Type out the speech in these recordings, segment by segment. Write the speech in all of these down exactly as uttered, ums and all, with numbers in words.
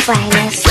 finest.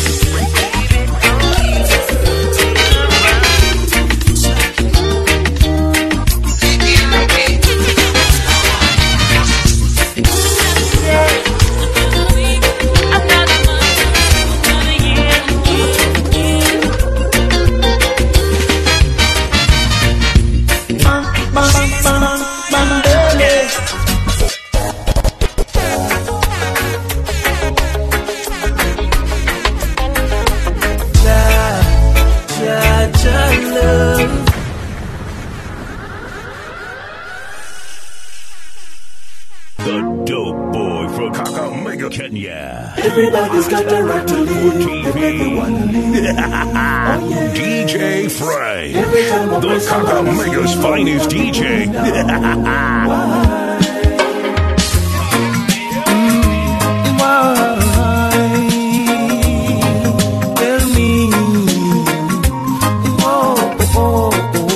Everybody's got the right to live. Everyone to live. Oh, yeah. D J Frey, the Kakamega's finest D J. Tell me. Oh, oh,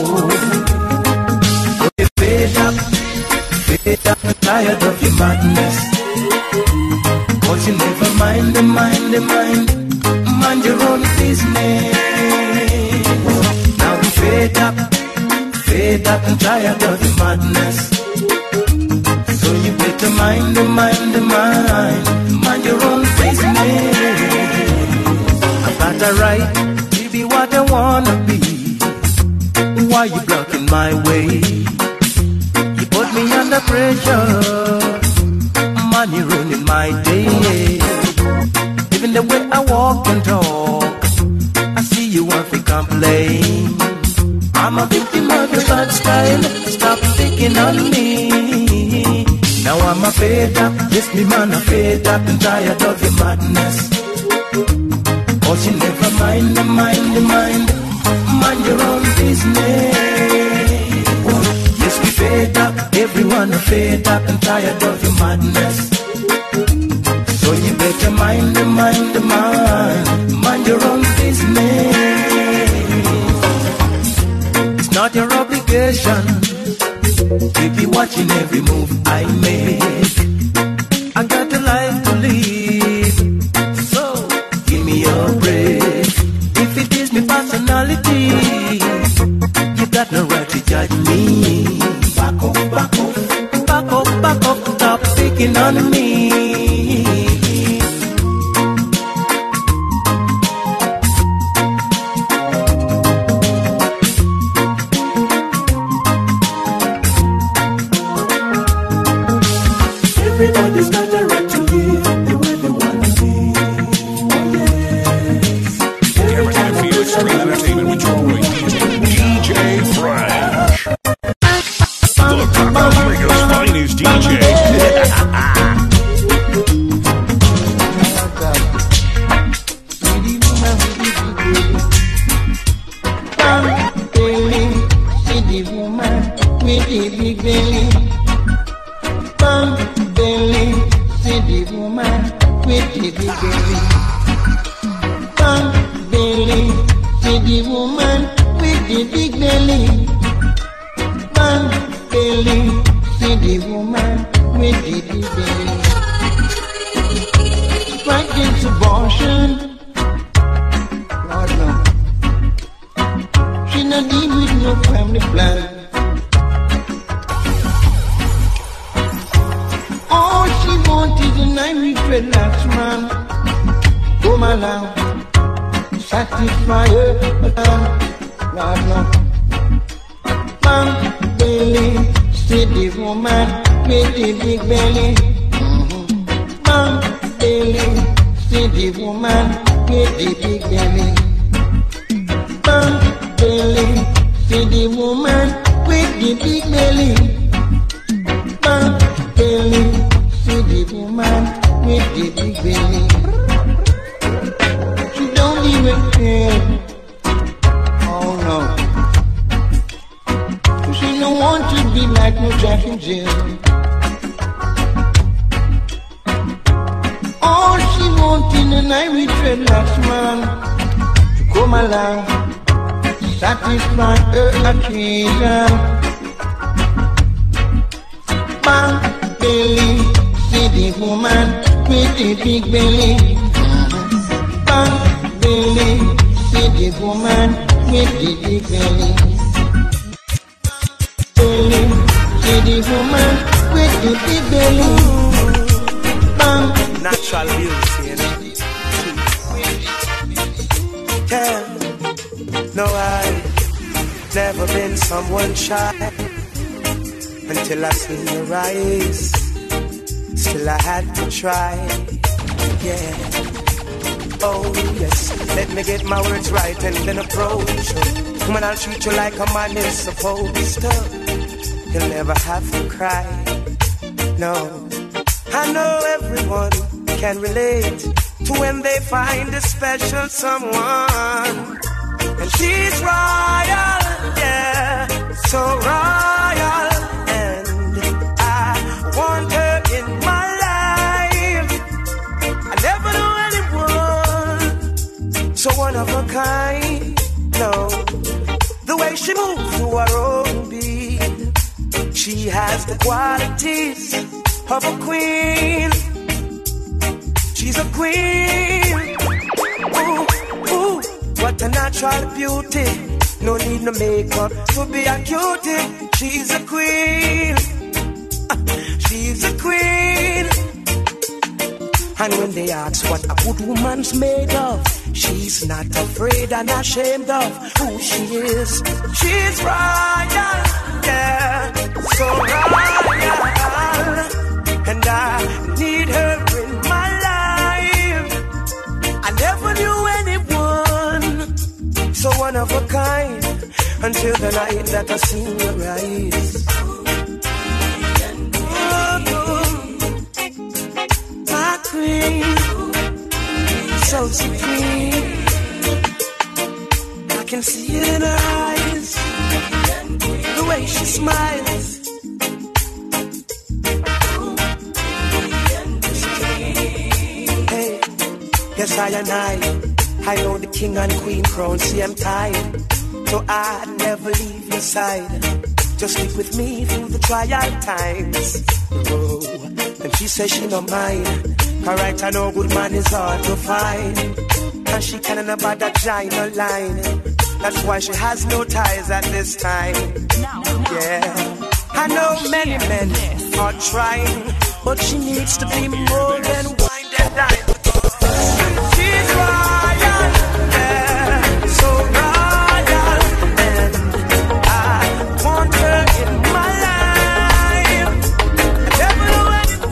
oh. You're fed up, fed up and tired of your madness. Cause you never mind the mind, the mind, mind your own business. Now we fed up, fed up and tired of the madness. So you better mind the mind, the mind, mind your own business. I got a right to be what I wanna be. Why you blocking my way? You put me under pressure. Money ruining my day. Even the way I walk and talk, I see you want to complain. I'm a victim of your bad style. Stop picking on me. Now I'm a fed up, yes me man a fed up and tired of your madness. Cause you never mind the mind, the mind, mind your own business. Yes we fed up, everyone a fed up and tired of your madness. So you better mind the mind, the mind, mind your own business. It's not your obligation to be watching every move I make. I got a life to live, so give me a break. If it is my personality, you got no right to judge me. Back up, back up, back up, back up, stop picking on me. Everybody's got a right to live the way they want to live. Oh, yes. Everything feels street entertainment with your boy D J Fresh, the Kakamega's finest D J. Bang, belly, see the woman with the big belly. with the big belly. Belly to the woman with the big belly. Bang. Natural beauty, you know. Yeah. No, I've never been someone shy until I seen your eyes. Still I had to try. Yeah. Oh yes, let me get my words right and then approach you. Woman, I'll treat you like a man is supposed to. You'll never have to cry. No, I know everyone can relate to when they find a special someone. And she's royal, yeah, so royal. And I want her in my life. I never knew anyone so one of a kind. No, the way she moves to her own beat, she has the qualities of a queen. She's a queen. Ooh, ooh, what a natural beauty. No need no makeup to be a cutie. She's a queen. She's a queen. And when they ask what a good woman's made of, she's not afraid and ashamed of who she is. She's royal, yeah, so royal. And I need her in my life. I never knew anyone so one of a kind until the night that I seen your eyes. So supreme, I can see it in her eyes, the way she smiles. Hey, yes I and I, I know the king and queen crown same time, so I'd never leave your side. Just stick with me through the trial times. Oh, and she says she no mind. Alright, I know good man is hard to find, and she can't about that giant line. That's why she has no ties at this time. Yeah, I know many men are trying, but she needs to be more than wine and dine. She's royal, yeah, so royal, and I want her in my life. I never know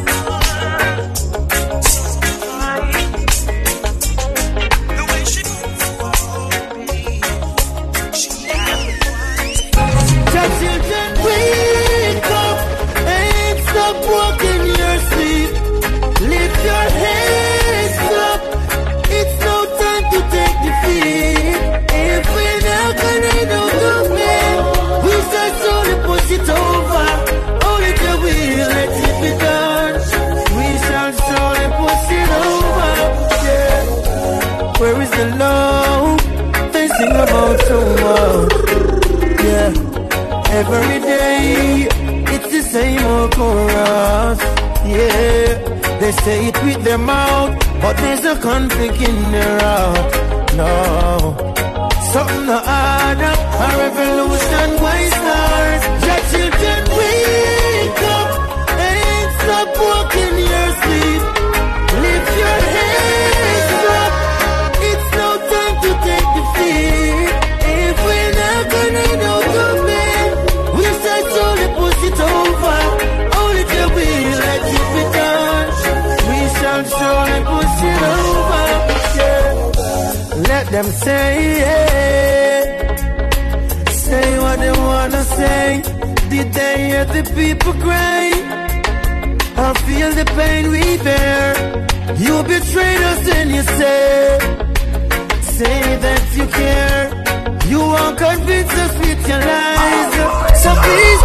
where is the love? They sing about so much. Yeah, every day it's the same old chorus. Yeah, they say it with their mouth, but there's a conflict in their heart. No, something to add up, a revolution by stars. Your children wake up and stop walking your sleep. Lift your heads up. To take defeat. If we're not gonna know the man, we start slowly push it over. Only till we let it be done, we shall slowly push it over. Yeah. Let them say, yeah. Say what they wanna say. Did they hear the people cry? Or feel the pain we bear? You betrayed us and you say, say that you care. You won't convince us with your lies. So please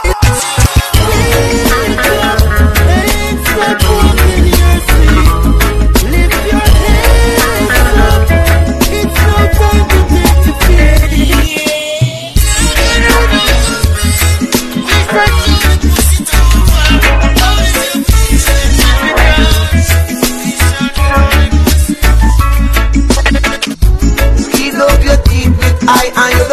wake up and stop walking your sleep. Lift your heads up. It's no time to take the fear. I, I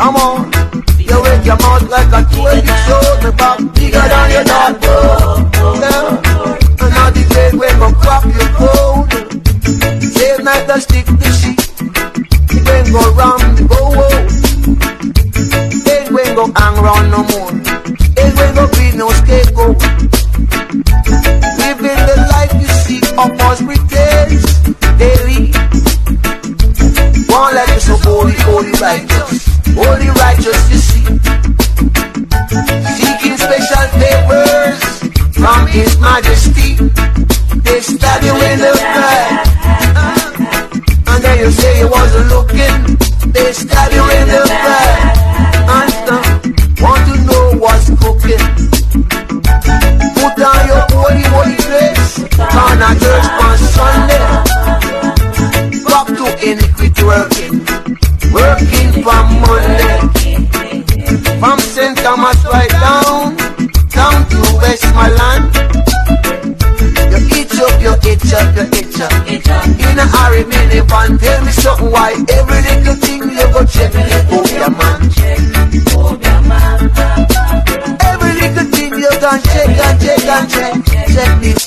Come on, you wake your mouth like a twenty show. Me back bigger than your dog. Yeah. And now the day when go crack your cold. Same night I stick the sheet. The when go round the go home. Then when go hang round no more. Then when go be no scapegoat. Living the life you see of us pretends daily. Won't let you so holy, holy righteous. Holy righteous you see. Seeking special favors from His Majesty. They stab you in the back. And then you say you wasn't looking. They stab you in the back. And uh, want to know what's cooking. Put on your holy, holy dress. Turn a church on Sunday. Back to iniquity working. Working from Monday. From Saint Thomas right down. Down to Westmoreland. You itch up, you itch up, you itch up. In a hurry, minivan. Tell me something why every little thing you go check. Oh, yeah, man. Every little thing you can check and check and check. Check this.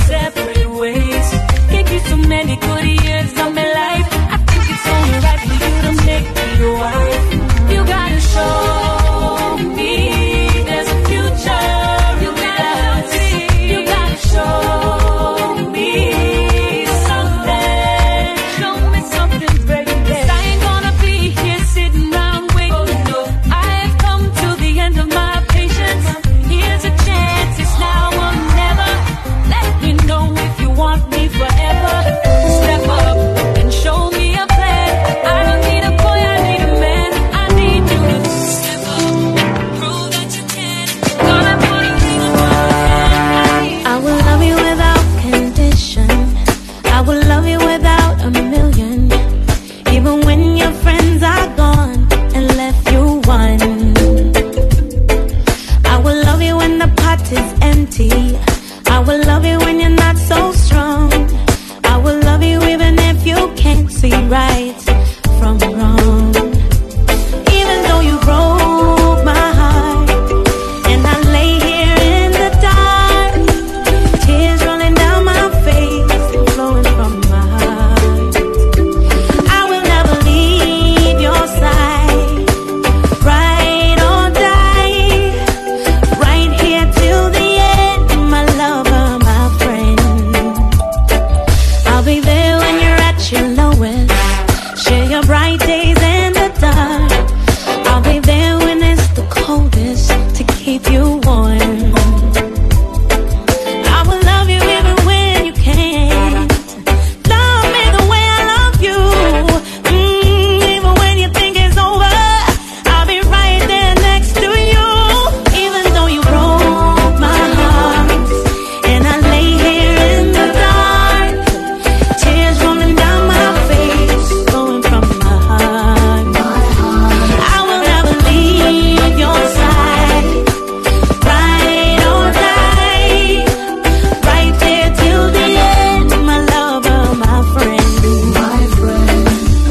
separate ways. Gave you so many good years of my life. I think it's only right for you to make me your wife. You gotta show me there's a future. You gotta see. You gotta show me something. Show me something, baby. I ain't gonna be here sitting around waiting. No, I have come to the end of my patience. Here's a chance, it's now or never. Let me know if you want me forever. Step up and show me a plan. I don't need a boy, I need a man. I need you to step up, prove that you can. Gonna put a ring on my hand. I will love you without condition. I will love you without a million. Even when your friends are gone and left you one. I will love you when the pot is empty. I will love you when you're not so strong. I will love you even if you can't see right from wrong. Even though you broke my heart and I lay here in the dark, tears rolling down my face and flowing from my heart. I will never leave your side, ride or die, right here till the end, my lover, my friend. I'll be there when you're at your lowest, share your bright days in the dark. I'll be there when it's the coldest to keep you warm. I will love you even when you can't. Love me the way I love you. Mm, even when you think it's over, I'll be right there next to you. Even though you broke my heart and I lay here in the dark, tears rolling down my face, flowing from my heart. I will never leave your side, ride or die, right there till the end, my lover, my friend. My friend.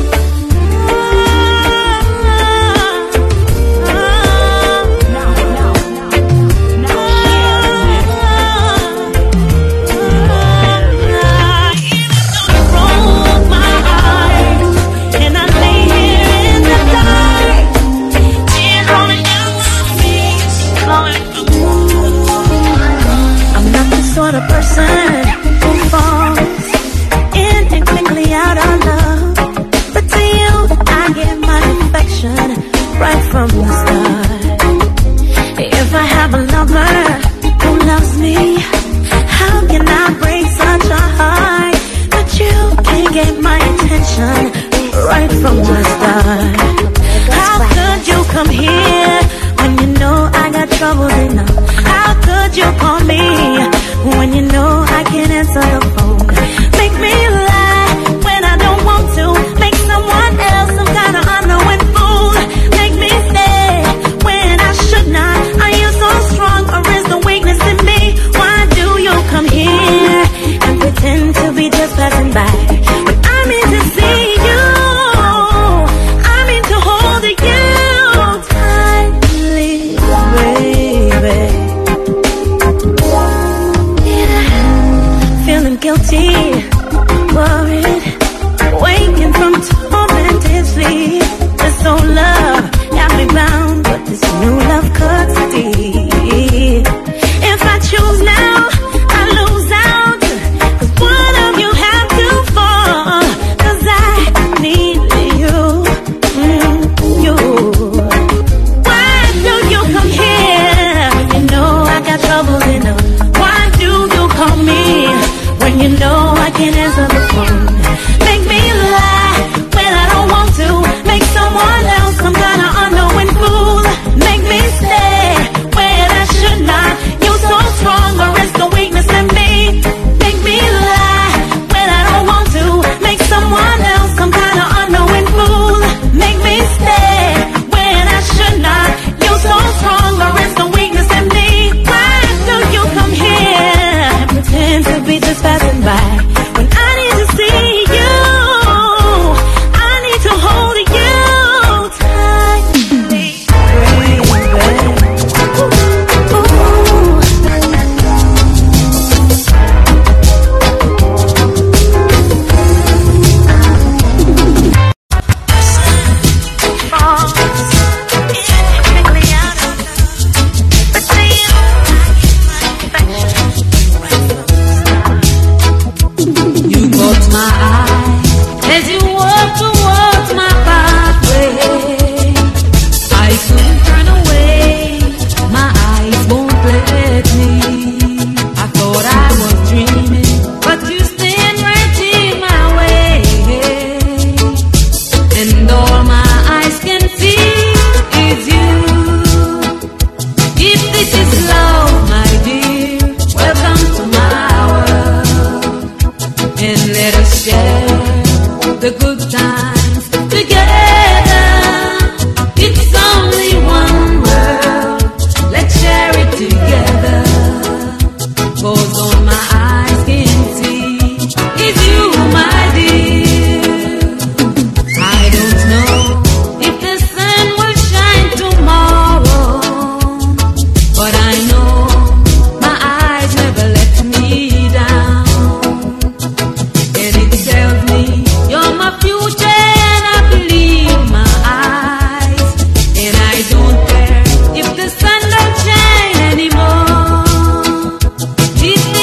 Broke my heart and I lay here in the dark, tears rolling down my face, flowing from. I'm not the sort of person who falls in and quickly out of love, but to you I give my affection right from the start. If I have a lover who loves me, how can I break such a heart? But you can get my attention right from the start. How could you come here when you know I got troubles enough? How could you call me when you know I can't answer the phone? Make me lie when I don't want to. Make someone else some kind of unknown fool. Make me stay when I should not. Are you so strong or is the weakness in me? Why do you come here and pretend to be just passing by? But I mean to see you, I mean to hold you tightly, baby. Yeah. Feeling guilty, worried, waking from tormented sleep. This old love got me bound, but this new love cuts deep. If I choose now, I lose out. 'Cause one of you have to fall. 'Cause I need you, mm, you. Why do you come here when you know I got trouble enough? Why do you call me when you know I can't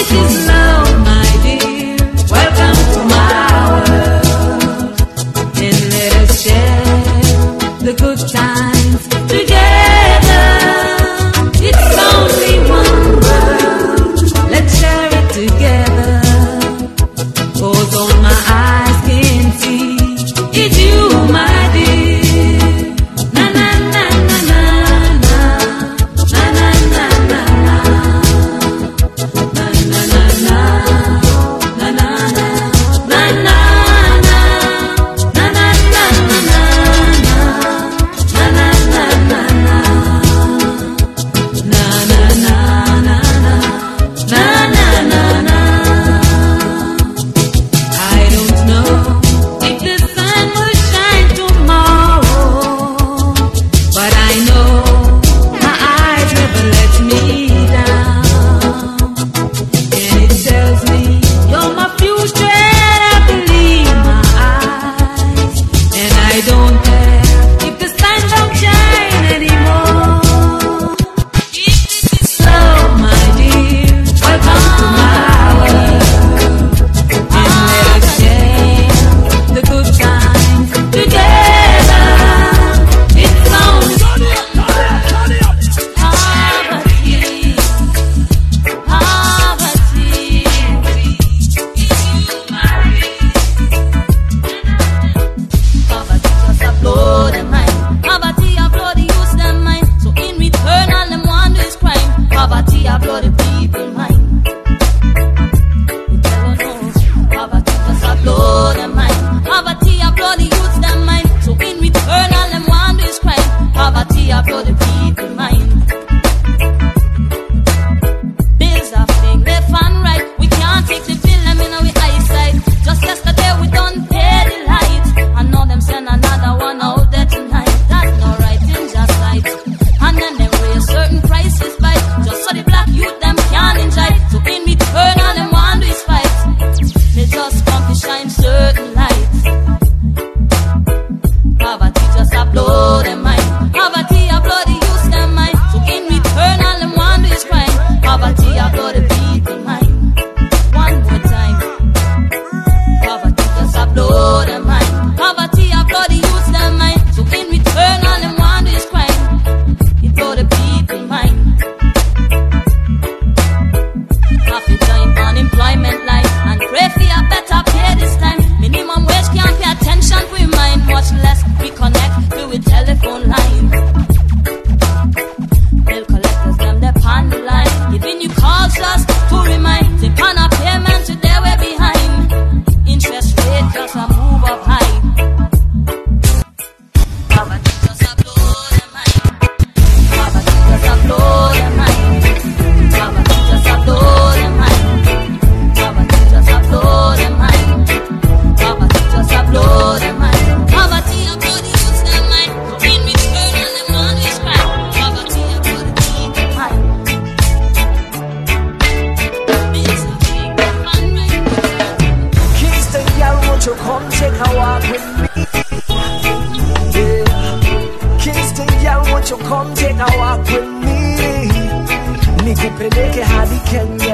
nikupeleke hadi Kenya,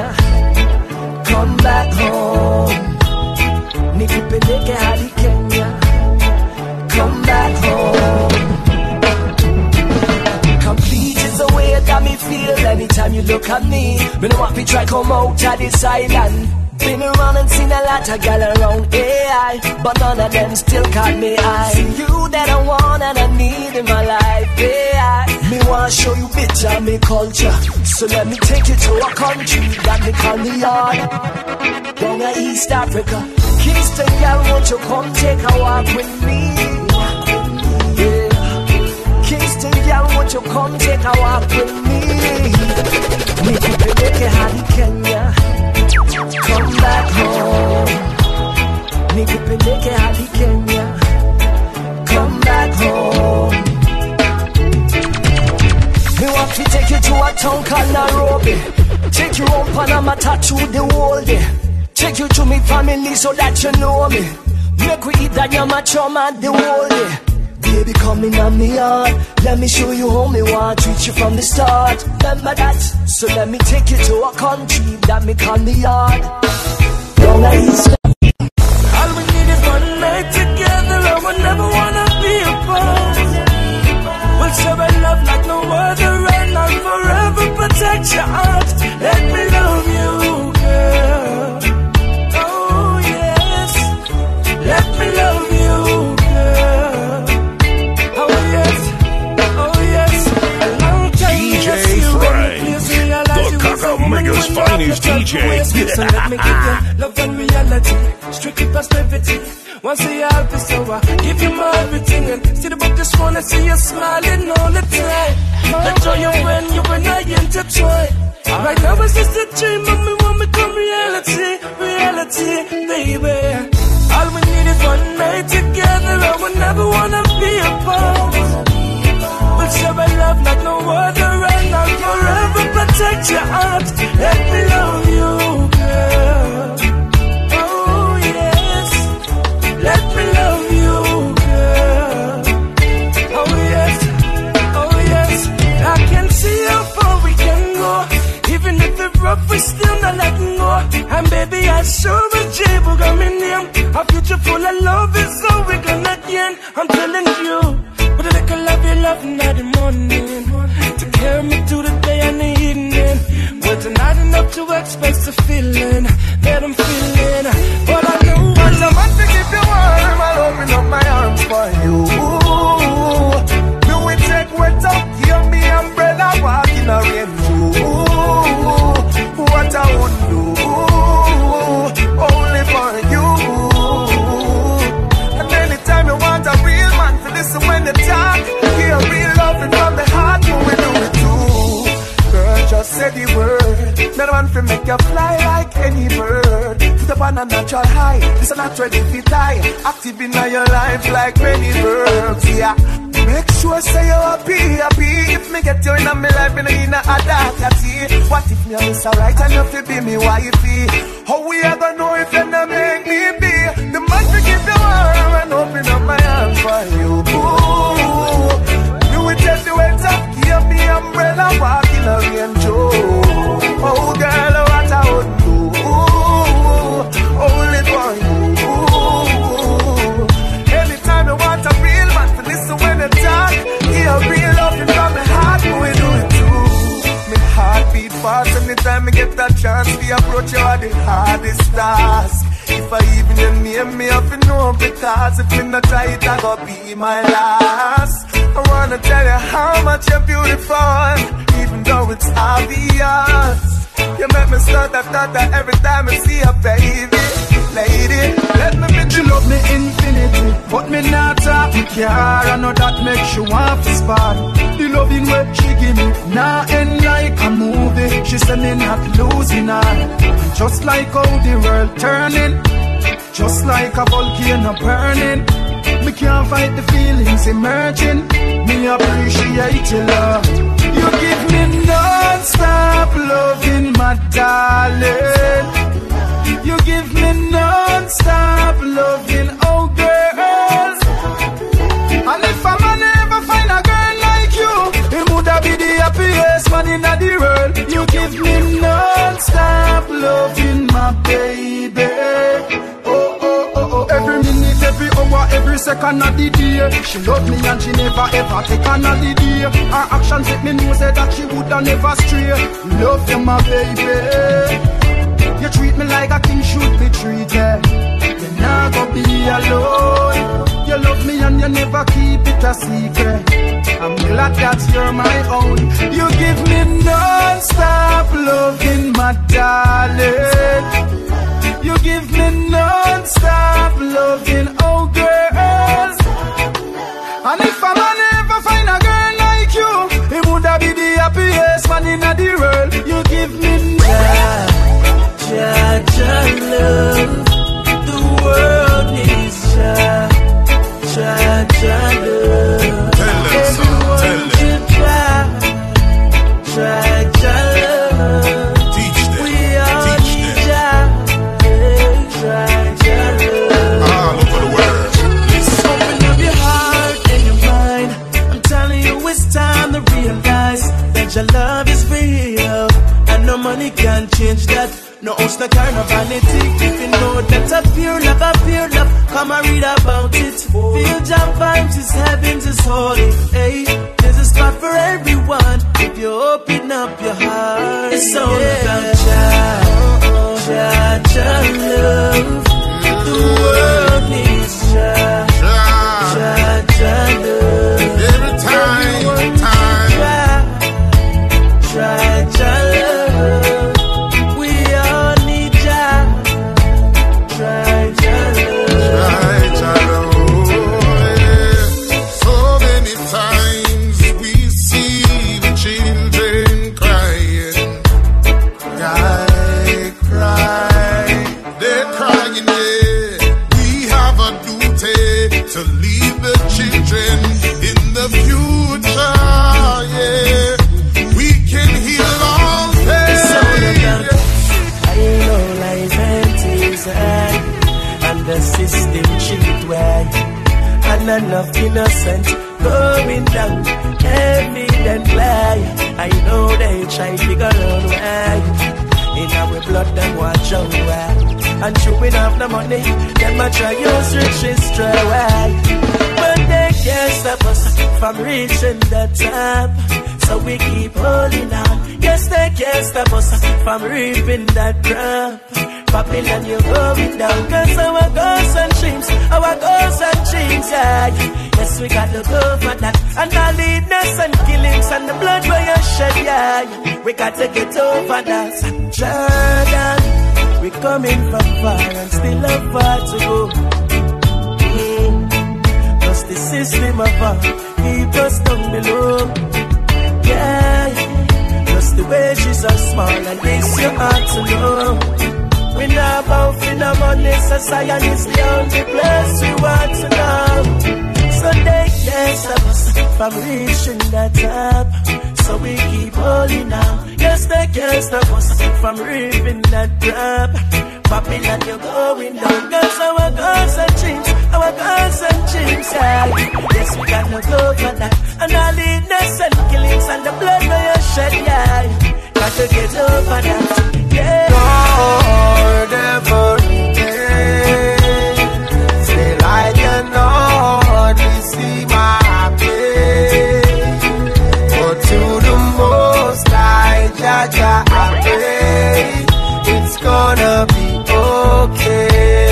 come back home. Nikupeleke hadi Kenya, come back home. Complete is the way that me feel anytime you look at me. Me no want to try come out of this island. Been around and seen a lot of gal around A I, but none of them still caught me eye. You that I want and I need in my life, A I. Me want to show you bits of me culture, so let me take you to a country that me call the yard. Down in East Africa, Kingston gal, won't you come take a walk with me? Yeah. Kingston gal, won't you come take a walk with me? Me kupeleke hadi Kenya, come back home. Nikupeleke hadi Kenya, come back home. Me want to take you to a town called Nairobi, take you on Panama through the whole day, take you to me family so that you know me. Make we eat that yama choma the whole day. Baby, come in on me heart. Let me show you how me want. Treat you from the start. Remember that? So let me take you to a country that me call me yard. Long East. All we need is one night together, and we never wanna be apart. We'll share a love like no other, and I'll forever protect your heart. Let me love you, girl. Oh yes, let me love you, girl. Oh yes, oh yes. A long time D J Frank, the Cockamigos finest D J. So let me give you love and reality, strictly positivity. Once a year, I'll be so I give you my everything. And see the book, just wanna see you smiling all the time. Enjoy you when you and I intertwine. Right now it's just a dream, but me want me come reality, reality, baby. All we need is one night together, and we never wanna be apart. We'll share a love like no other, and I'll forever protect your heart. Let me love you, girl. Oh yes, let me love you, girl. Oh yes, oh yes. I can see how far we can go. Even if it's rough, we still not letting go. And baby, I sure will J-Bo got me name. A future full of love is all we're gonna gain. I'm telling you, with a little love, you love in the morning, to carry me through the day and the evening. But not enough to express the feeling that I'm feeling. But I know what I want to keep you warm. I'll open up my arms for you. Do we take what's up? Give me umbrella, walk in a rain too. What I would do, only for you. And anytime you want a real man to listen when they talk, hear real loving from the heart, when we do it too. Girl, just say the word. Not one to make you fly like any bird. Put up on a natural high. This is not ready to die. Active in your life like many verbs. Yeah. Make sure say you're happy, happy. If me get you in a me life, me in a dark tea. What if me a miss a right and you fi be me wifey? How we ever know if you not make me be? The man to give you warm and open up my arms for you. Ooh, do it just the way up. Give me umbrella, walk in a rain too. Oh girl, what I would do, only for you. Anytime you want a real man to listen when you talk, hear real loving from the heart, we do it too. My heart beat fast anytime I get that chance to approach you are the hardest task. If I even your name, me have to know because if me not try it, I go be my last. I wanna tell you how much you're beautiful, even though it's obvious. You make me start that thought that every time I see a baby. Lady, let me be. She love me infinity, but me not talk me care. I know that makes you want to spot. The loving way she give me, now end like a movie. She said me not losing her. Just like how the world turning, just like a volcano burning. Me can't fight the feelings emerging. Me appreciate your love. You give me non-stop loving, my darling. You give me non-stop loving, oh girl. And if a man ever find a girl like you, it would be the happiest man in the world. You give me non-stop loving, my baby. Oh, oh, oh, oh. Every minute, every hour, every second of the day. She love me and she never ever take an holiday. Her actions let me know say that she woulda never stray. Love you, my baby. You treat me like a king should be treated. You're not gonna be alone. You love me and you never keep it a secret. I'm glad that you're my own. You give me non-stop loving, my darling. You give me non-stop loving, oh girl. And if a man ever find a girl like you, it woulda be the happiest man in the world. You give me love. Ja, ja, love. The world needs ja, ja, ja, love. Everyone should try, try, ja, love. Teach them. We all Teach need them. ja, try, ja, love. Ah, look for the words. Open up your heart and your no vanity. If you know that a pure love, a pure love, come and read about it. Feel jump vibes, is heaven's is holy. Hey, there's a spot for everyone if you open up your heart. It's all about Jah, Jah, Jah love. The world needs Jah, Jah, Jah love. Every time, Everyone time. Jah, Jah, Jah love. We all need Jah, Jah, Jah love. Try, try, oh, yeah. So many times we see the children crying, cry, cry, they're crying, yeah. We have a duty to leave the children in the future, yeah. We can heal all It's all pain. about I know life and things hard, and the system cheat way, and enough innocent going down evidently. I know they try figure out why. In our blood them watch out why, and chewing up the money, them a try use riches try why. But they can't stop us from reaching the top, so we keep holding on. Yes, they can't stop us from reaping that crop. Babylon, you're going down, cause our goals and dreams, our goals and dreams, yeah. Yes, we got to go for that. And all the innocent killings and the blood where you shed, yeah. We got to get over that. Jordan, we coming from far and still have far to go. Mm. Cause the system of our keep us down below. Yeah, just the way she's so small and this you ought to know. We know about finna money, society is the only place we want to know. So they can't stop us from reaching the top, so we keep holding on. Yes, they can't stop us from reaping that crop. Babylon, you're going down, cause our goals and dreams, our goals and dreams, yeah. Yes, we got to go for that. And all the innocent killings and the blood that you shed, yeah. Got to get over that, yeah. Lord, every day, say like you know, we see my pain. But to the most high, Jah, Jah, I pray, it's gonna be okay.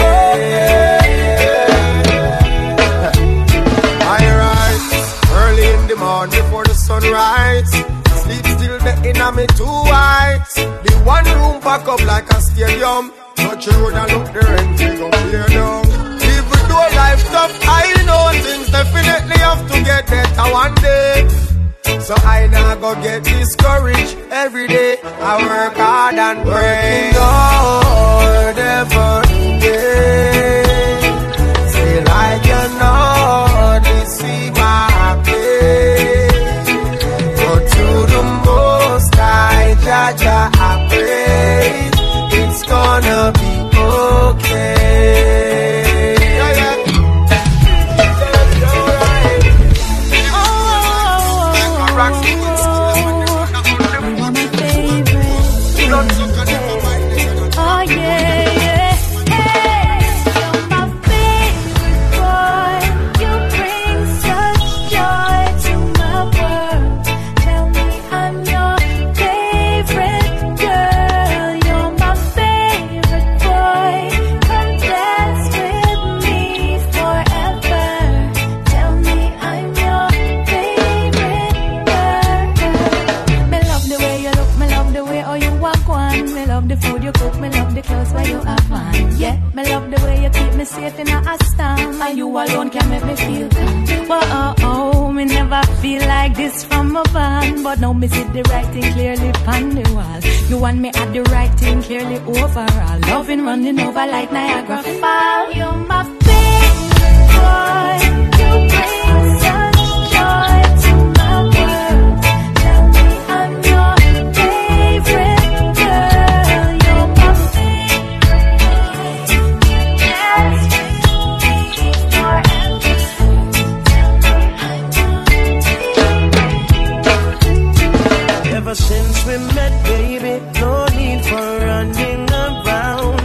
I rise early in the morning before the sunrise. Sleep still the inner me too white. The one room pack up like a stadium. Touch the road and look the rent we gon' clear down. Even though life tough, I know things definitely have to get better one day. So I now go get discouraged every day. I work hard and pray. Lord, every day, say like you know, they see my pain. Go to the most high, Jah, Jah, I pray, it's gonna be okay. Yeah, yeah. Oh yeah, yeah, hey, you're my favorite boy. You bring such joy to my world. Tell me I'm your favorite girl. You're my favorite boy. Come dance with me forever. Tell me I'm your favorite girl. Me love the way you look, me love the way oh you walk on. Me love the food you cook, me love the clothes where you have on. Yeah, me love the way you keep me safe in a storm. And you alone can make me feel calm. Whoa, oh, oh, me never feel like this from a band. But now me see the right thing clearly on the wall. You want me at the right thing clearly overall. Loving running over like Niagara Falls. You're my favorite boy. You bring such joy to my world. Tell me I'm your favorite girl. You're my favorite boy. Dance with me forever. Ever since we met, baby, no need for running around.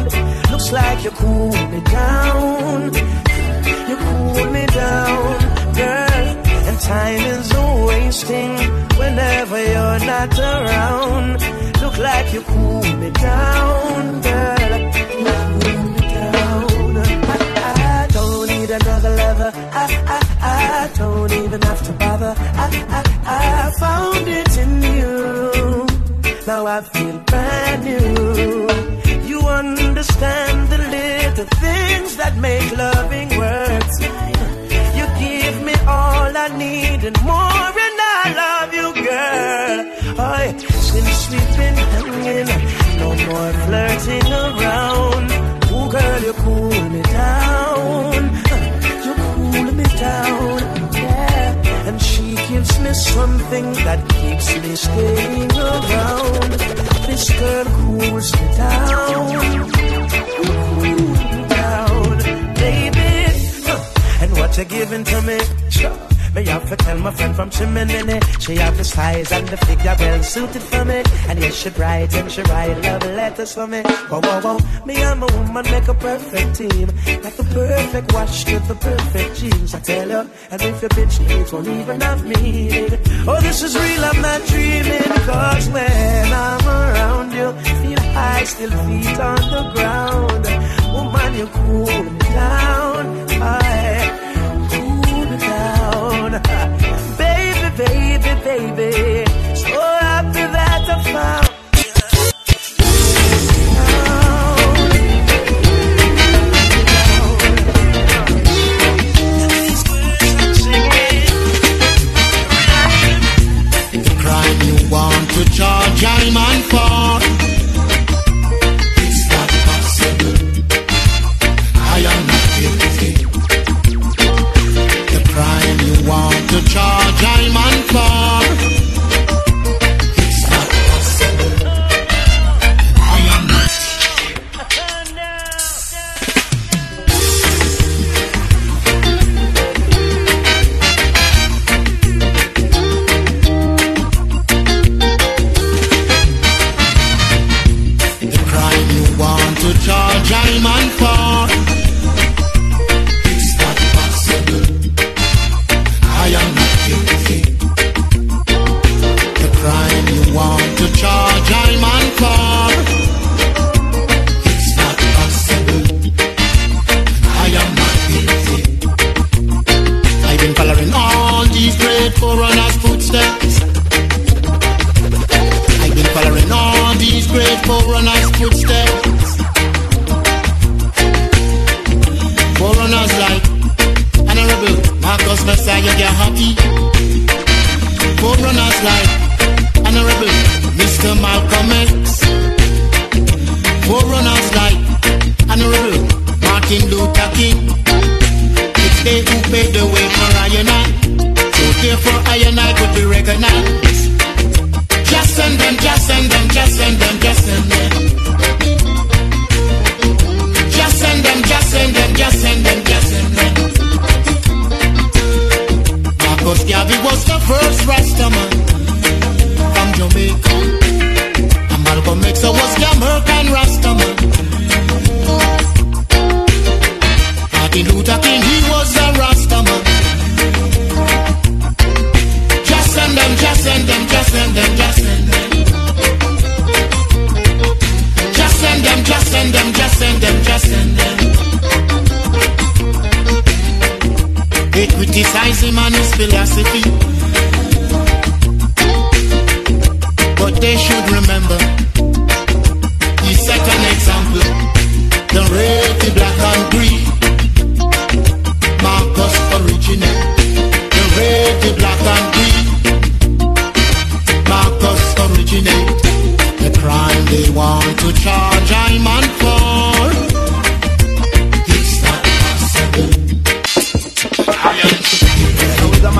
you cool me down. You cool me down, girl. And time is wasting whenever you're not around. Look like you cool me down, girl. You cool me down. I, I don't need another lover. I, I, I don't even have to bother. I, I, I found it in you. Now I feel brand new. You understand the little things that make loving worth. You give me all I need and more, and I love you, girl. Oh, since we've been hanging, no more flirting around. Oh, girl, you cool me down. You cool me down, yeah. And she gives me something that keeps me staying around. This girl cools me down. You cool me down, baby. And what you giving to me? Sure. Me have to tell my friend from Chimney. She have the size and the figure well suited for me. And yes, she bright and she write love letters for me. Whoa, whoa, whoa. Me and my woman make a perfect team. Like the perfect wash with the perfect jeans. I tell you, and if your bitch needs won't even have me. Oh, this is real, I'm not dreaming. Cause when I'm around you, feel high, still feet on the ground. Woman, you cool me down. I baby, baby, baby, so happy that I found you. The crime you want to charge I'm on for, it's not possible. I am not guilty. Crime you want to charge I'm on for, it's not possible. I am not. The crime you want to charge I'm on for, it's not possible. I am not guilty. The crime you want to charge I'm on for, it's not possible. I am not guilty. I've been following all these great forerunners' footsteps. I've been following all these great forerunners' footsteps. Forerunners like Honorable Marcus Messiah Gahati, forerunners like Honorable Mister Malcolm X, forerunners like Honorable Martin Luther King. It's they who paved the way for I and I, so therefore I and I could be recognized. Just send them, just send them, just send them, just send them. Just send them, just send them, just send them, just send them. Marcus Garvey was the first Rastaman from Jamaica, and Malcolm X was the American Rastaman. Martin Luther King, he was a Rastaman. Just send them, just send them, just send them, just send them. Just send them, just send them, just send them, just send them. They criticize him and his philosophy, but they should remember he set an example. The red, the black and green, Marcus originate. The red, the black and green, Marcus originate. The crime they want to charge I'm on for, it's not possible. The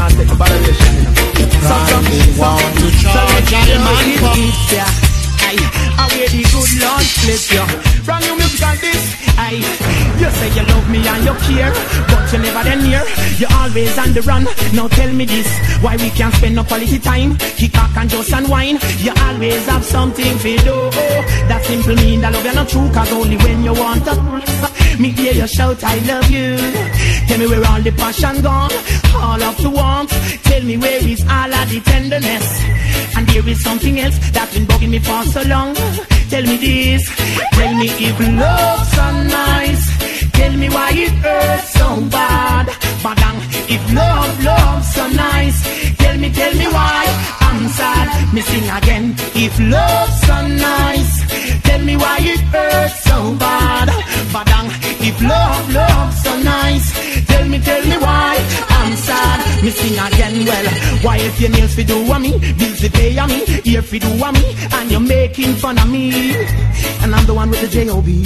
crime they want to charge I'm on for. I wear the good Lord bless you. From your music like this, I You say you love me and you care, but you never then near. You always on the run. Now tell me this, why we can't spend no quality time? Kick back and just unwind. You always have something to do. That simple mean that love you not true, cause only when you want to me hear you shout I love you. Tell me where all the passion gone, all of the warmth. Tell me where is all of the tenderness. And there is something else that's been bugging me for so long. Tell me this, tell me if love's so nice. Tell me why it hurts so bad. Badang, if love, love's so nice. Tell me, tell me why I'm sad. Me sing again. If love's so nice. Tell me why it hurts so bad. Badang, if love, love's so nice. Tell me, tell me why I'm sad. Me sing again. Well, why if your nails fi do a me, bills fi pay a me, ear fi do a me, and you're making fun of me, and I'm the one with the J O B.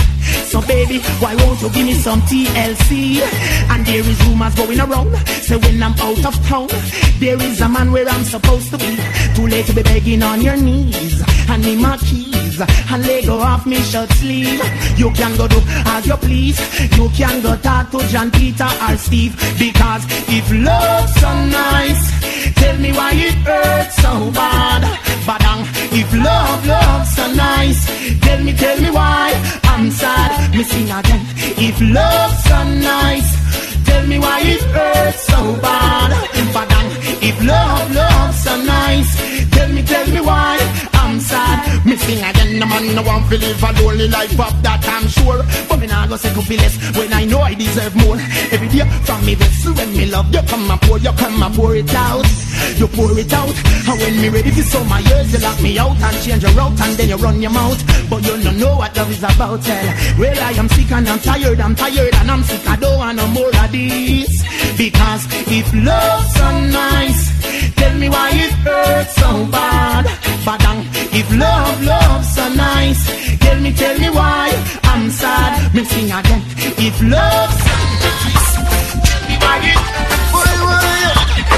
So baby, why won't you give me some T L C? And there is rumors going around, say when I'm out of town, there is a man where I'm supposed to be. Too late to be begging on your knees. Hand me my keys and let go off me shirt sleeve. You can go do as you please. You can go talk to John, Peter or Steve. Because if love's so nice, tell me why it hurts so bad. Badang, if love, love's so nice, tell me, tell me why I'm sad. Me sing again. If love's so nice, tell me why it hurts so bad. Badang, if love, love's so nice, tell me, tell me why I'm sad. Me sing again. No man no want to live a lonely life of that I'm sure. But me nah go say could be less when I know I deserve more. Every day from me vessel when me love you come and pour, you come and pour it out. You pour it out. And when me ready to sow my ears, you lock me out and change your route and then you run your mouth. But you don't know what love is about. Tell. Well, I am sick and I'm tired, I'm tired and I'm sick. I don't want no more of this. Because if love's so nice, tell me why it hurts so bad. Badang, if love, love's so nice, tell me, tell me why I'm sad. Me sing again. If love's so nice, tell me why it hurts so bad.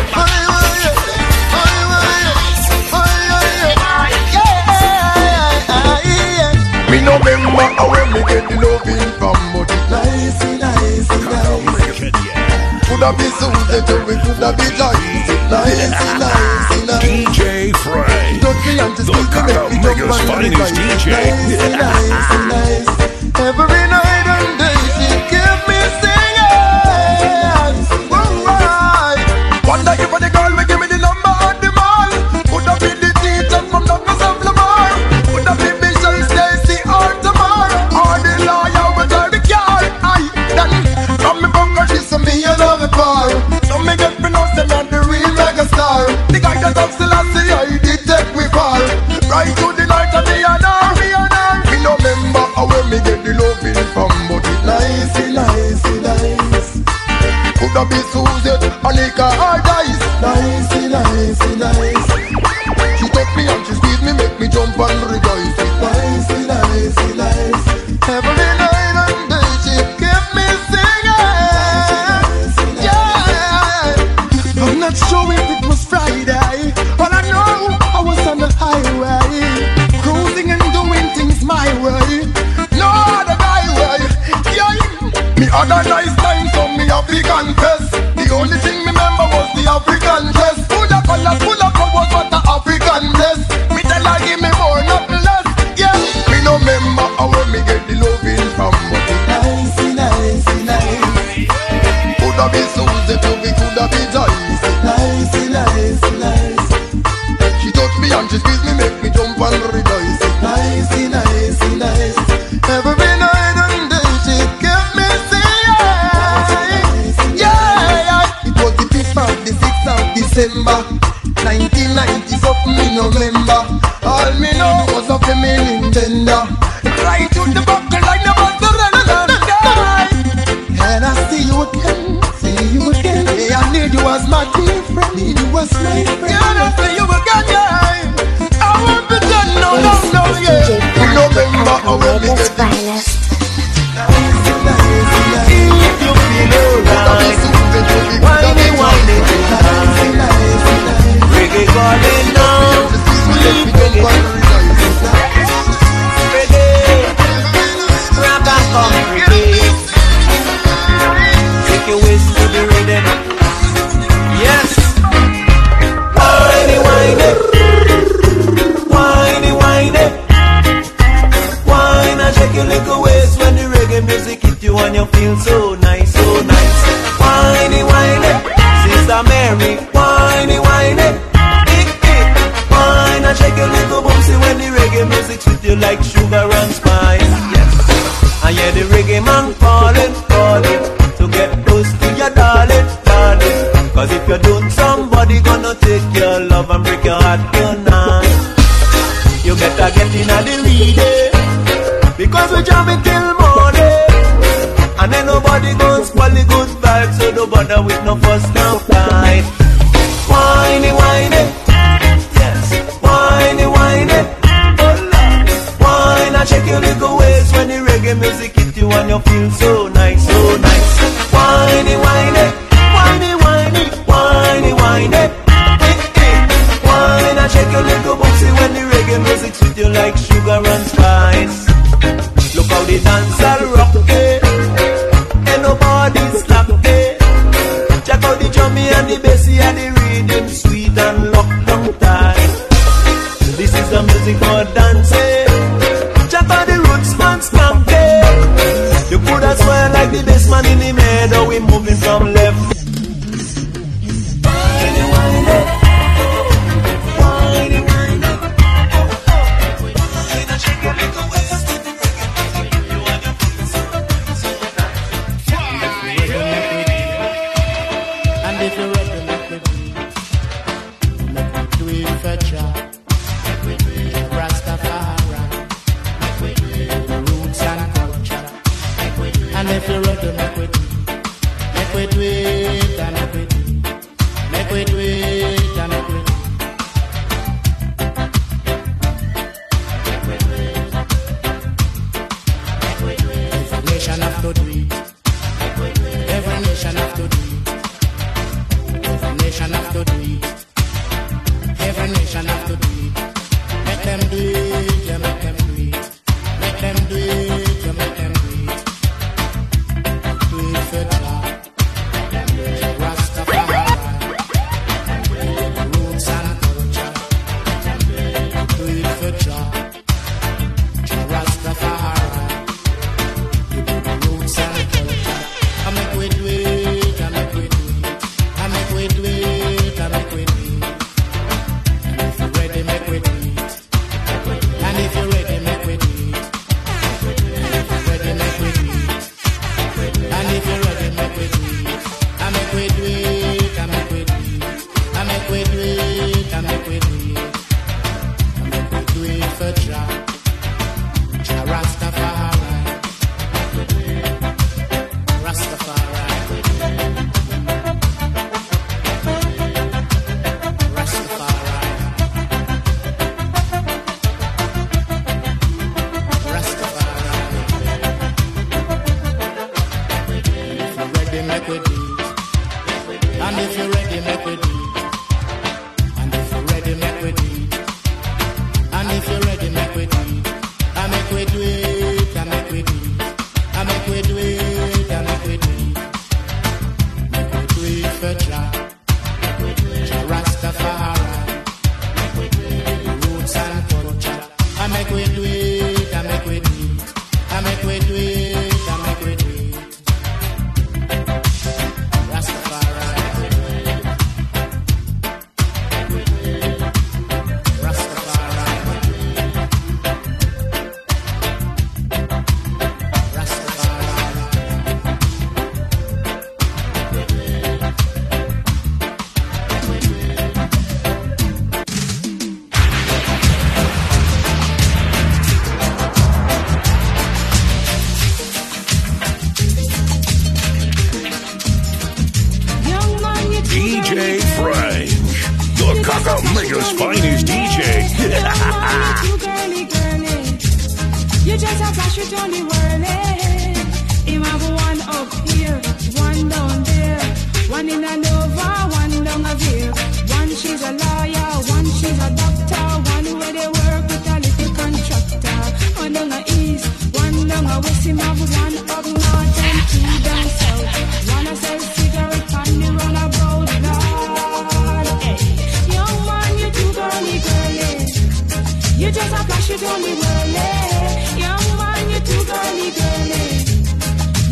Me no remember how when me get the loving from, but it's nice, nice, nice. Coulda be Susie, we coulda be Joyce. Nice, nice, nice. D J Frank, don't be anxious, the Cockamama's finest D J. Nice, nice, nice. Every night and day she keep me singing. Alright. Wonder if the girl will give me the number at the mall. Coulda be the teacher from Douglas of Lamar. Coulda be Michelle Stacy or tomorrow, or the lawyer with her the car. Aye, then from me bunker she saw me and have a bar. So me get pronounced them and the real mega star. The guy that talks to Lassie, I did take we fall. Right to the night and the honor, me honor. Me no remember how when me get the loving from, but it nice, it nice, it nice. Coulda be Susie, Anika or Dice. Nice, it nice, it nice. She touch me and she squeeze me, make me jump and rejoice. It nice, it nice, it nice. Every night and day she kept me singing. Yeah. I'm not sure if it was Friday, but I know I was on the highway, cruising and doing things my way, no other guy way. Yeah. Me had a nice time, so me have to confess. The only thing me remember was the African dress. Full of colors, full of colors, what the African dress. Me tell her give me more, nothing less. Yeah. Me no remember how when me get the loving from, but it nice, nice, nice. Coulda be Susie, to be coulda be Joyce. Nice, nice, nice. She touch me and she squeeze me, make me jump and rejoice. Nice, nice, nice. Every night and day she kept me singing. Yeah, it was the fifth of the sixth of December, nineteen ninety something me no remember. All me know was a feminine gender. Right to the buckle like the mozzarella die. And I see you again, see you again. Hey, I need you as my dear friend, need you as my friend. Yeah, I see you again, yeah. I won't pretend, no, no, no, yeah. You know remember how when we get finest. If you feel alright, whiny, whiny tonight. Reggae calling now, we bring it. Reggae you and you feel so nice, so nice. Whiny, whiny, Sister Mary, whiny, whiny. Wine and shake your little boomsy when the reggae music sweet you like sugar and spice. Yes. And yeah, the reggae man calling, calling to get close to your darling, darling. Cause if you don't, somebody gonna take your love and break your heart tonight. You better get in at the reading, because we jamming till morning. And then nobody gonna spoil the good vibes, so don't bother with no fuss, no fight. Whiny, whiny, yes, whiny, whiny, oh Lord. Whine and shake your little waist when the reggae music hit you and you feel so nice, so nice. Whiny, whiny, whiny, whiny, whiny, whiny. Whine and shake your little boxy when the reggae music sweet you like sugar and spice. Look how the dancer rock it, and nobody's slack it. Check out the drummy and the bassy and the rhythm sweet and lock down tight. This is the music for dancing. Check out the roots man skanking. You could as well like the bass man in the meadow. We moving from left.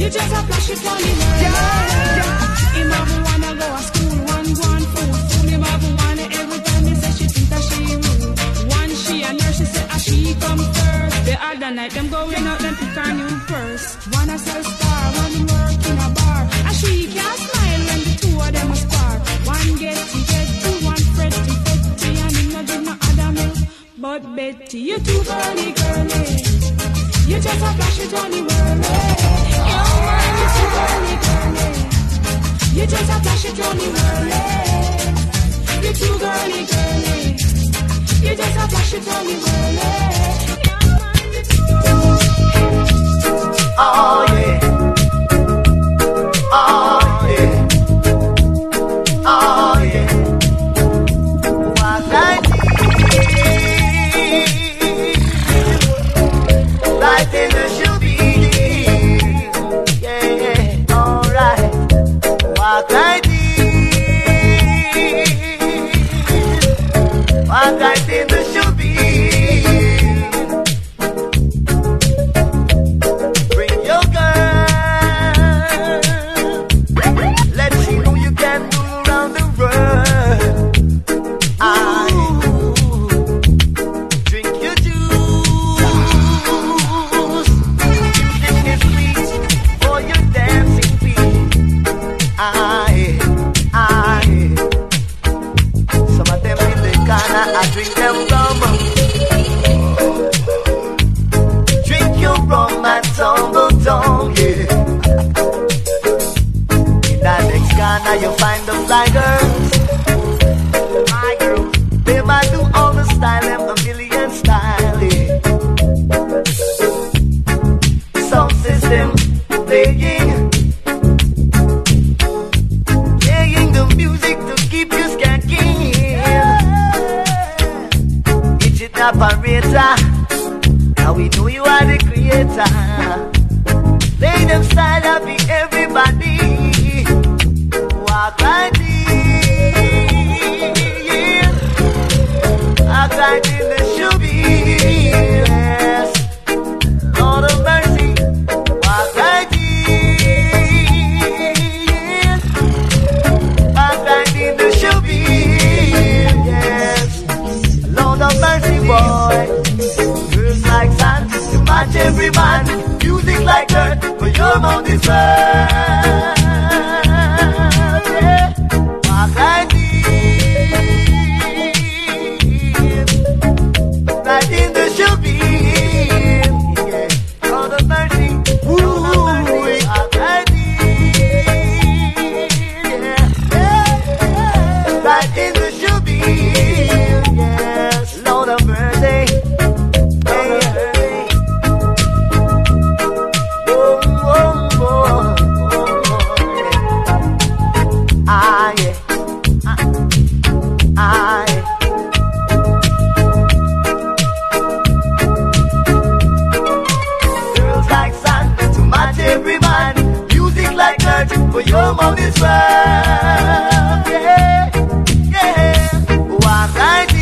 You just a flash it on the world. Him have wanna go to school, one go on food. Fool him have wanna every time he say she think that she rude. One she a nurse, she say ah she come first. The other night them going out them pick a new purse. One a sell star, one work in a bar. Ah she can't smile when the two of them a spar. One get to get to, one fret to fetty, and him not give no other milk but Betty. You too girly, girly. You just a flash it on the world. Yo man, you too girly, girly. You just a flash it on the world. You too girly, girly. You just a flash it on the world. Oh yeah. Oh yeah. Oh yeah. What I need, life in the should be. Yeah, yeah. Alright. What I need, what I think the should be. Bring your girl. Let's see who you can move around the world. I drink your juice. Music is sweet for your dancing feet. I, I, some of them in the corner, I drink them rum. Drink your rum and tumble down, yeah. In that next corner, you find the fly girls. My girls, they might do all the style, them a million style, yeah. Sound system playing, playing the music to keep you skanking. It's an operator, now we know you are the creator. Play them style up in everybody. Walk right in, yeah. Walk right in the should be, yes. Lord of mercy, walk right in, walk right in the should be, yes. Lord of mercy, boy. Girls like sand, you match every man. Music like earth, for your mouth is burnt. Yeah. Walk right in, right in the should be. Yeah. Lord of mercy, Lord of mercy, walk right in, yeah. Yeah. Right in the should be. Yes, Lord of mercy. For your mouth is rough, yeah, yeah. Walk right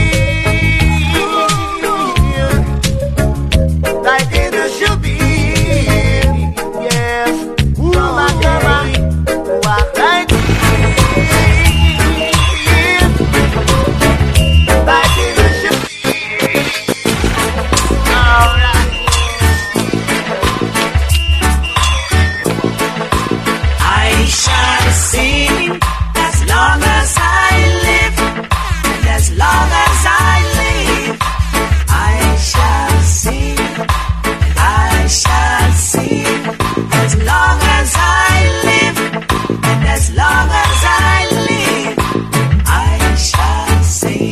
in, right in the should be, yes. Come on, come on, walk right in, right in the should be. All right. Sing as long as I live, and as long as I live, I shall sing, and I shall sing, as long as I live, and as long as I live, I shall sing.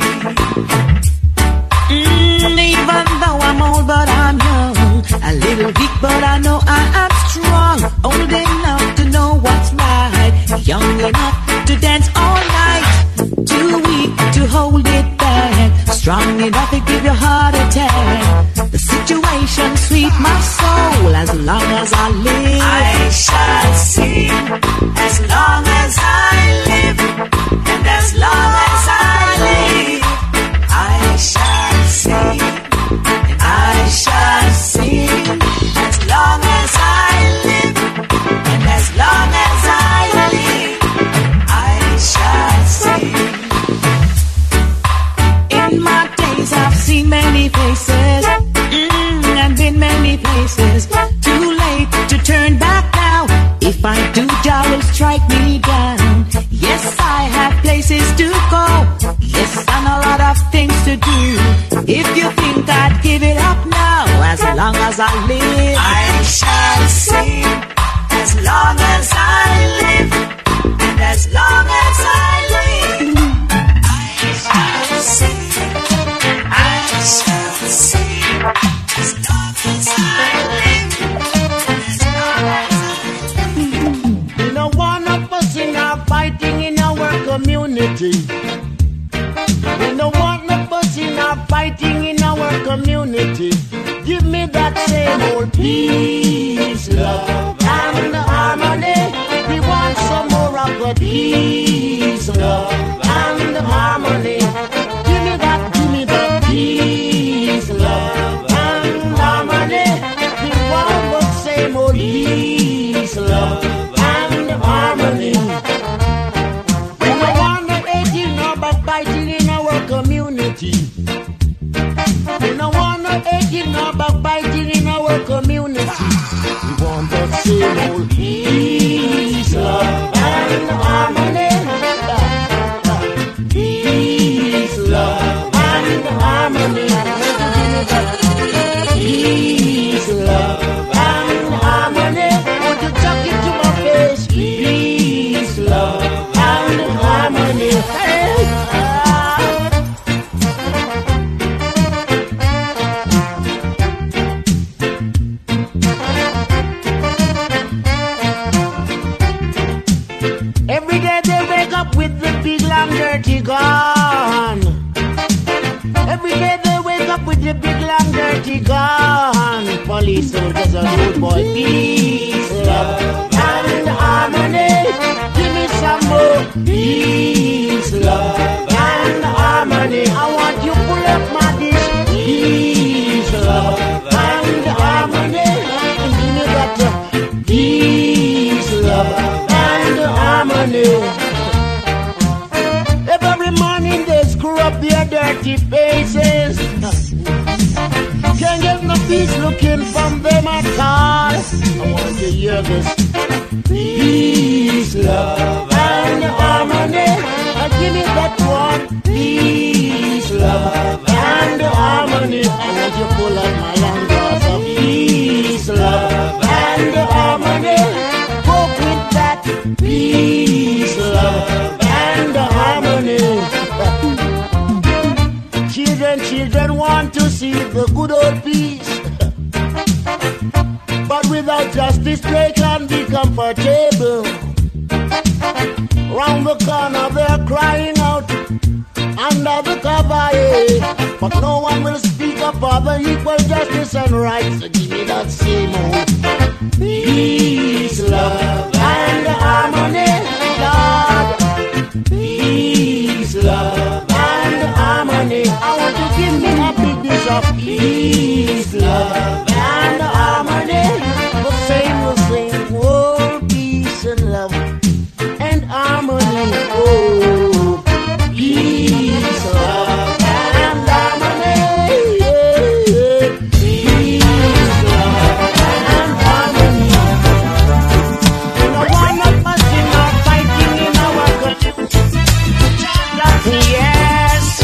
Mm, even though I'm old but I'm young, a little weak but I know I am strong, old enough to know what's right, young enough to dance all night, too weak to hold it back, strong enough to give your heart attack. The situation sweet my soul, as long as I live, I shall sing, as long as I live, and as long as I live, I shall sing, and I shall sing, as long as I live, strike me down. Yes, I have places to go. Yes, and a lot of things to do. If you think I'd give it up now, as long as I live, I shall sing as long as I live, and as long as I live, I shall sing, I shall sing as long as I live, as long as I live. You know, one of us in our fighting in our community. We no want no fussing or fighting in our community. Give me that same old peace, love, and harmony. We want some more of the peace, love, and harmony. Give me that, give me that peace, love, and harmony. We want the same old peace, love, and harmony. We no want no hating or backbiting in our community. We no want no hating or backbiting in our community. We want the same old peace, love, and harmony. Peace, love, and harmony. Peace, love, and harmony. Won't you chuck it to my face? Peace, love, and harmony. Hey, ah. Every day they wake up with the big long dirty gun. Every day they wake up with the big long dirty gun. Police soldiers are good boy. Peace, love, and harmony. Give me some more peace, love, and harmony. I want you pull up my dish. Peace, love, and harmony. Give me that uh, peace, love, and harmony. Every morning they screw up their dirty faces. Can't get no peace looking from them at all. I want to hear this. Peace, love, and harmony. And give me that one. Peace, love, and harmony. I want you pull out my long glass of peace, love, and harmony. Cope with that. Peace, love, and harmony. Children, children want to see the good old peace. But without justice they can be comfortable. Round the corner they're crying out under the cover, yeah. But no one will speak up for the equal justice and rights. So give me that same old peace, love, and harmony, Lord. Peace, love, and harmony. I want you to give me a big dish of peace, love, and harmony. The same, the same, oh, peace and love and harmony. Oh, peace, love, and harmony. Yeah, yeah. Peace, love, and harmony. You know, one of us in our fighting in our community. Yes.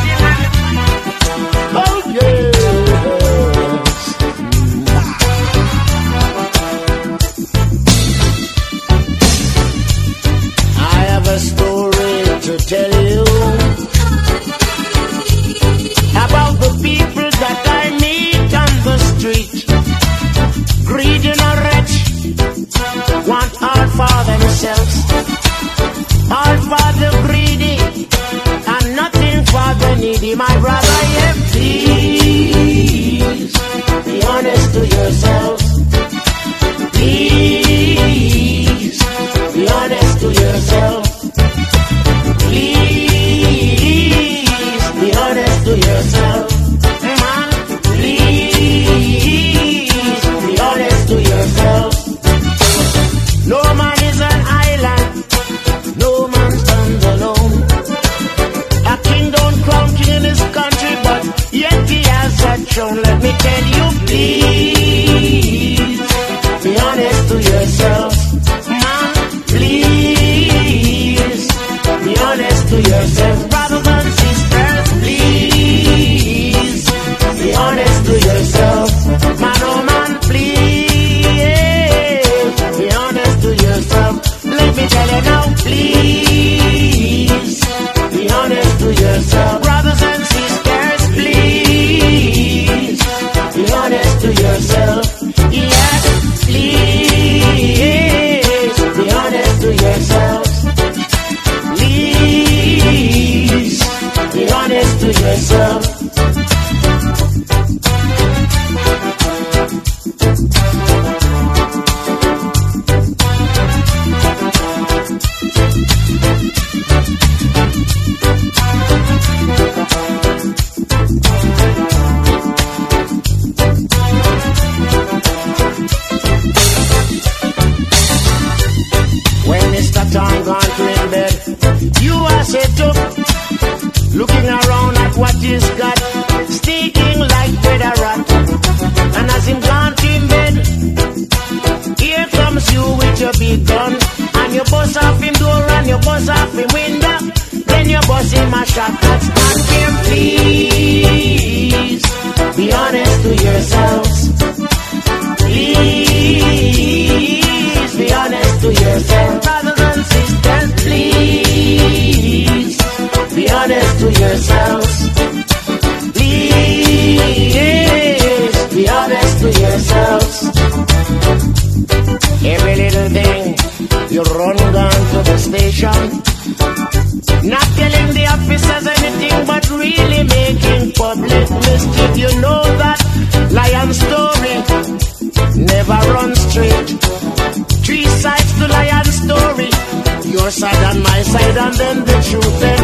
Oh, yes. I have a story to tell you about the people that I meet on the street. Greedy and rich, want all for themselves. All for the greedy, and nothing for the needy. My brother, yeah, please be honest to yourself. Please be honest to yourself. Please be honest to yourself. Man, please be honest to yourself. No man is an island. No man stands alone. A king don't crown king in his country, but yet he has a throne. Let me tell you, please be honest to yourself. Man, please honest to yourself. Brothers and sisters, please be honest to yourself. Man, oh man, please be honest to yourself. Let me tell you now, please be honest to yourself. Brothers and sisters, please be honest to yourself. Yes, please be honest to yourself. Please be honest to yourself. When Mister Tom gone to in bed, you are set up, looking around at what he's got, stinking like bread a rat. And as him gone to in bed, here comes you with your big gun, and you bust off him door and you bust off him window, then you bust him a shot. That's not fair. Please be honest to yourselves. Please be honest to yourself. Brothers and sisters, please be honest to yourselves. Please be honest to yourselves. Every little thing you run down to the station, not telling the officers anything but really making public mischief. You know that lion story never run straight. Three sides to lion story, your side and my side, and then the truth.